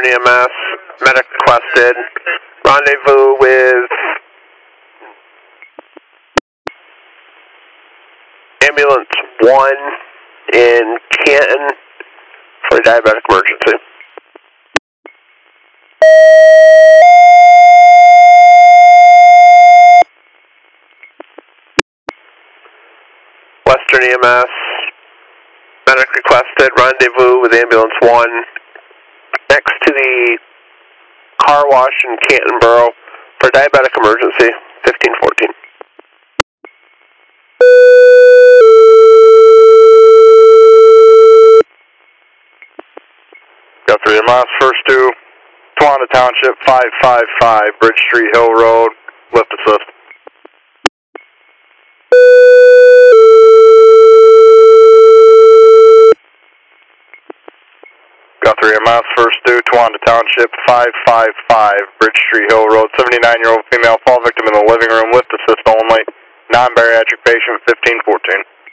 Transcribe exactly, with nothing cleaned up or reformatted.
E M S, medic requested, rendezvous with ambulance one in Canton for a diabetic emergency. Western E M S, medic requested, rendezvous with ambulance one next to the car wash in Canton Borough for a diabetic emergency, fifteen fourteen. Got three M S, first two, Towanda Township, five five five, Bridge Street, Hill Road, lift assist. Got three M S, first two, Towanda Township, five five five, Bridge Street, Hill Road, seventy-nine-year-old female fall victim in the living room, lift assist only, non-bariatric patient, fifteen fourteen.